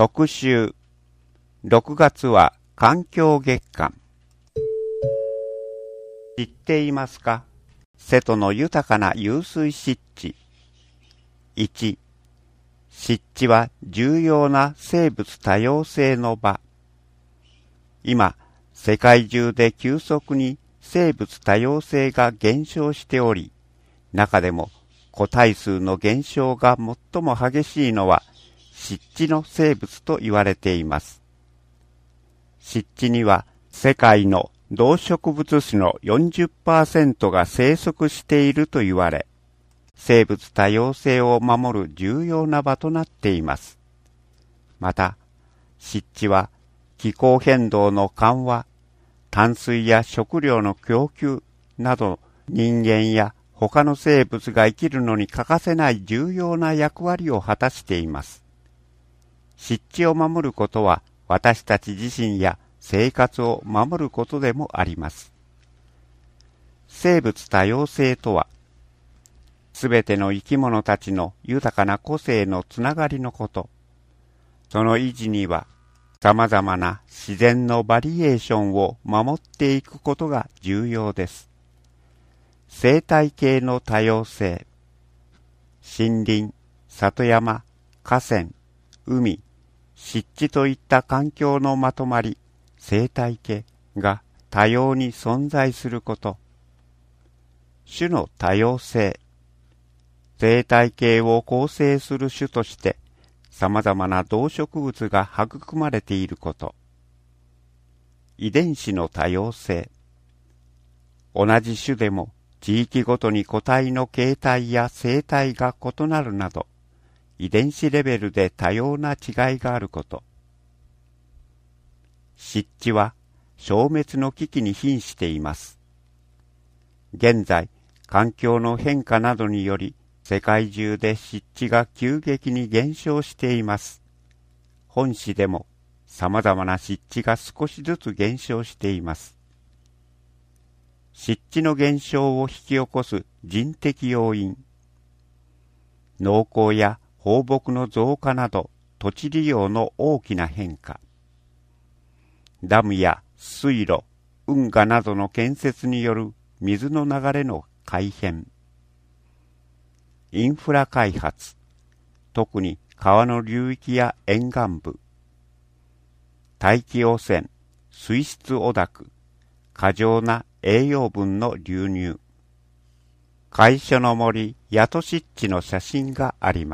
特集6月は環境月間。知っていますか？瀬戸の豊かな湧水湿地。1、湿地は重要な生物多様性の場。今、世界中で急速に生物多様性が減少しており、中でも個体数の減少が最も激しいのは湿地の生物と言われています。湿地には世界の動植物種の 40% が生息していると言われ、生物多様性を守る重要な場となっています。また、湿地は気候変動の緩和、淡水や食料の供給など人間や他の生物が生きるのに欠かせない重要な役割を果たしています。湿地を守ることは私たち自身や生活を守ることでもあります。生物多様性とは、すべての生き物たちの豊かな個性のつながりのこと。その維持には、様々な自然のバリエーションを守っていくことが重要です。生態系の多様性。森林、里山、河川、海、湿地といった環境のまとまり、生態系が多様に存在すること。種の多様性。生態系を構成する種として様々な動植物が育まれていること。遺伝子の多様性。同じ種でも地域ごとに個体の形態や生態が異なるなど、遺伝子レベルで多様な違いがあること。湿地は消滅の危機に瀕しています。現在、環境の変化などにより、世界中で湿地が急激に減少しています。本市でも様々な湿地が少しずつ減少しています。湿地の減少を引き起こす人的要因。農耕や放牧の増加など土地利用の大きな変化。ダムや水路、運河などの建設による水の流れの改変。インフラ開発、特に川の流域や沿岸部。大気汚染、水質汚濁、過剰な栄養分の流入。海所の森、谷戸湿地の写真があります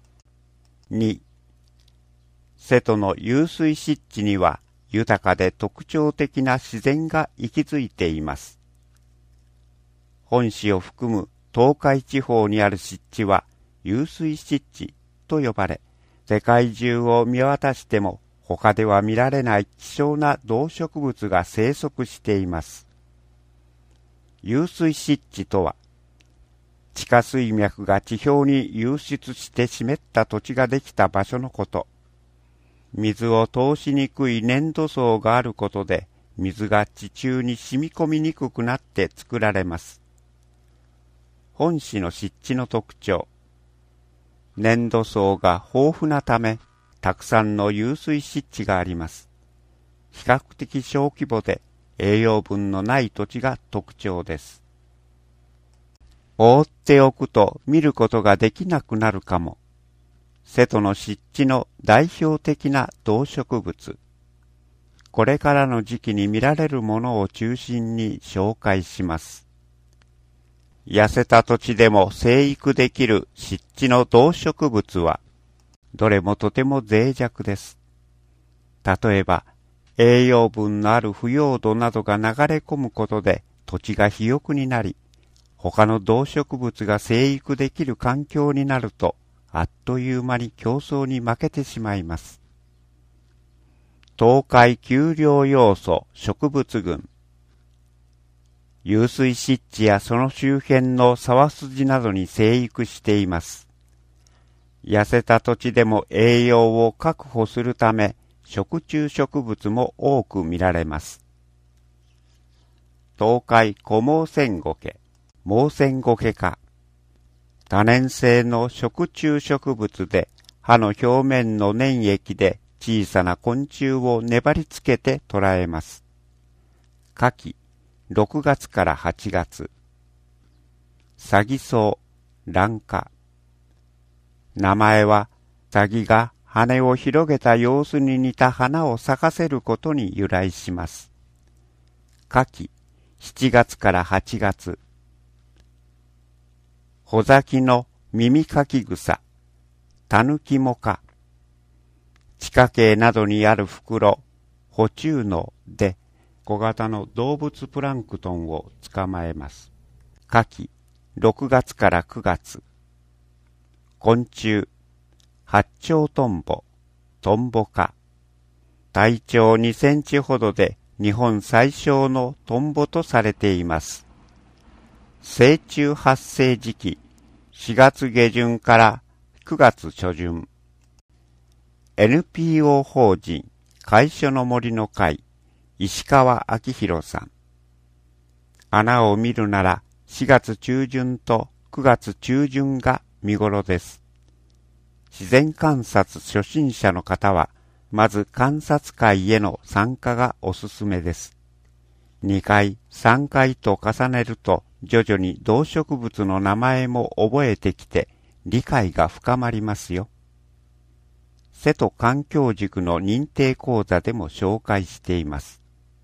。2、瀬戸の湧水湿地には豊かで特徴的な自然が息づいています。本市を含む東海地方にある湿地は湧水湿地と呼ばれ、世界中を見渡しても他では見られない希少な動植物が生息しています。湧水湿地とは、地下水脈が地表に湧出して湿った土地ができた場所のこと。水を通しにくい粘土層があることで、水が地中に染み込みにくくなって作られます。本市の湿地の特徴。粘土層が豊富なため、たくさんの湧水湿地があります。比較的小規模で栄養分のない土地が特徴です。放っておくと見ることができなくなるかも。瀬戸の湿地の代表的な動植物。これからの時期に見られるものを中心に紹介します。痩せた土地でも生育できる湿地の動植物は、どれもとても脆弱です。例えば、栄養分のある腐葉土などが流れ込むことで土地が肥沃になり、他の動植物が生育できる環境になると、あっという間に競争に負けてしまいます。東海丘陵要素植物群。湧水湿地やその周辺の沢筋などに生育しています。痩せた土地でも栄養を確保するため、食虫植物も多く見られます。東海コモウセンゴケ、モウセンゴケ科。多年生の食虫植物で、葉の表面の粘液で小さな昆虫を粘りつけて捕らえます。夏季、6月から8月。サギソウ、蘭花。名前は、サギが羽を広げた様子に似た花を咲かせることに由来します。夏季、7月から8月。穂咲きの耳かき草、タヌキモカ。地下茎などにある袋、捕虫能で小型の動物プランクトンを捕まえます。夏季、6月から9月。昆虫、八丁トンボ、トンボ科。体長2センチほどで日本最小のトンボとされています。成虫発生時期、4月下旬から9月初旬。NPO 法人会所の森の会、石川明宏さん。花を見るなら4月中旬と9月中旬が見頃です。自然観察初心者の方は、まず観察会への参加がおすすめです。2回、3回と重ねると、徐々に動植物の名前も覚えてきて、理解が深まりますよ。瀬戸環境塾の認定講座でも紹介しています。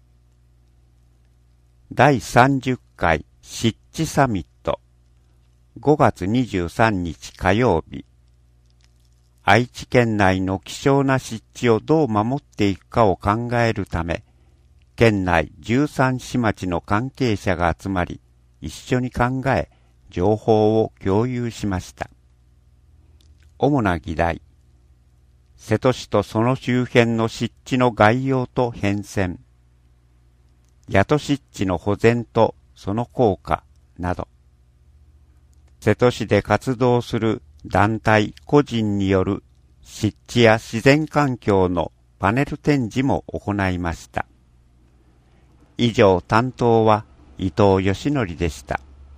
第30回湿地サミット、5月23日火曜日。愛知県内の希少な湿地をどう守っていくかを考えるため、県内13市町の関係者が集まり、一緒に考え、情報を共有しました。主な議題、瀬戸市とその周辺の湿地の概要と変遷、谷戸湿地の保全とその効果など、瀬戸市で活動する団体個人による湿地や自然環境のパネル展示も行いました。以上、担当は伊藤義則でした。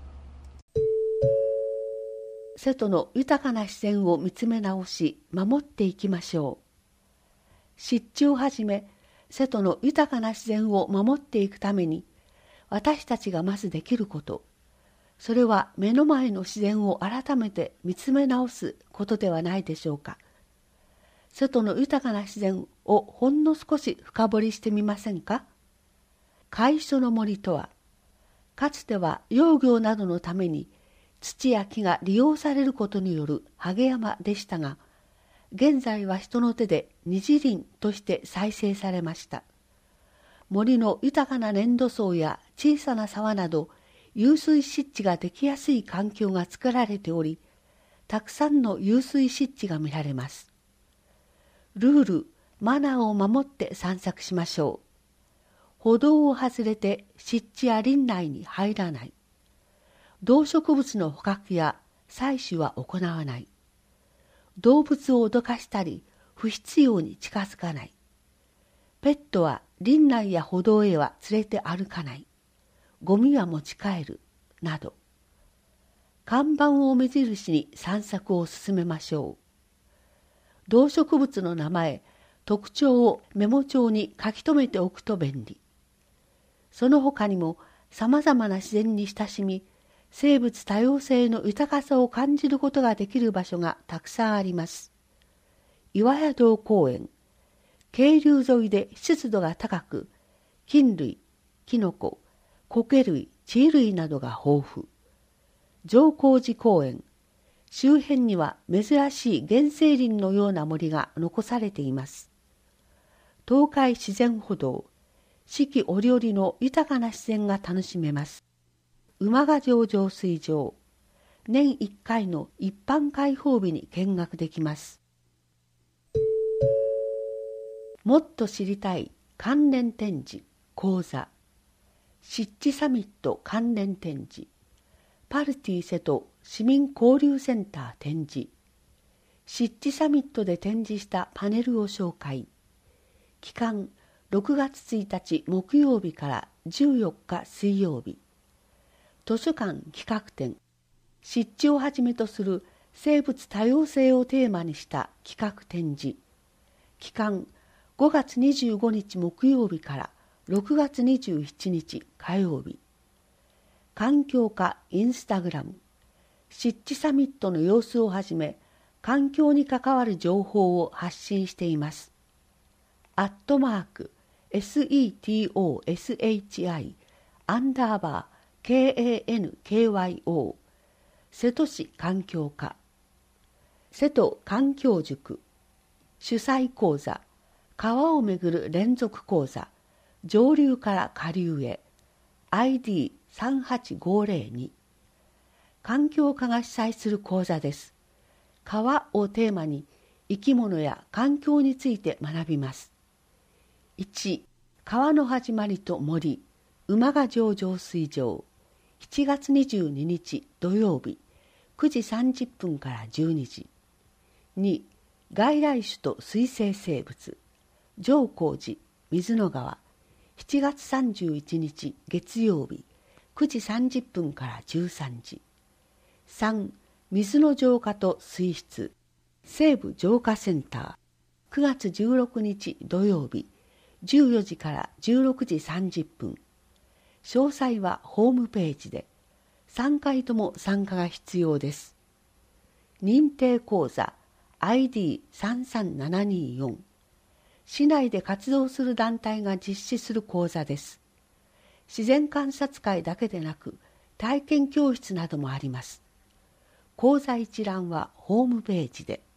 瀬戸の豊かな自然を見つめ直し、守っていきましょう。湿地をはじめ、瀬戸の豊かな自然を守っていくために、私たちがまずできること、それは目の前の自然を改めて見つめ直すことではないでしょうか。瀬戸の豊かな自然をほんの少し深掘りしてみませんか。会所の森とは、かつては養業などのために土や木が利用されることによるはげ山でしたが、現在は人の手で日林として再生されました。森の豊かな粘土層や小さな沢など、湧水湿地ができやすい環境が作られており、たくさんの湧水湿地が見られます。ルール、マナーを守って散策しましょう。歩道を外れて湿地や林内に入らない。動植物の捕獲や採取は行わない。動物を脅かしたり、不必要に近づかない。ペットは林内や歩道へは連れて歩かない。ゴミは持ち帰る、など。看板を目印に散策を進めましょう。動植物の名前、特徴をメモ帳に書き留めておくと便利。その他にもさまざまな自然に親しみ、生物多様性の豊かさを感じることができる場所がたくさんあります。岩屋洞公園、渓流沿いで湿度が高く、菌類、キノコ、苔類、地衣類などが豊富。上皇寺公園、周辺には珍しい原生林のような森が残されています。東海自然歩道、四季折々の豊かな自然が楽しめます。馬ヶ城浄水場、年1回の一般開放日に見学できます。もっと知りたい関連展示講座、湿地サミット関連展示、パルティ瀬戸市民交流センター展示、湿地サミットで展示したパネルを紹介。期間6月1日木曜日から14日水曜日。図書館企画展、湿地をはじめとする生物多様性をテーマにした企画展示。期間 5月25日木曜日から6月27日火曜日。環境課インスタグラム、湿地サミットの様子をはじめ、環境に関わる情報を発信しています。@SETOSHI_KANKYO 瀬戸市環境課、瀬戸環境塾、主催講座、川をめぐる連続講座、上流から下流へ、ID38502、環境課が主催する講座です。川をテーマに生き物や環境について学びます。1、川の始まりと森、馬ヶ城浄水場、7月22日土曜日、9時30分から12時。2、外来種と水生生物、上高寺、水の川、7月31日月曜日、9時30分から13時。3、水の浄化と水質、西部浄化センター、9月16日土曜日、14時から16時30分。詳細はホームページで。3回とも参加が必要です。認定講座 ID33724、市内で活動する団体が実施する講座です。自然観察会だけでなく、体験教室などもあります。講座一覧はホームページで。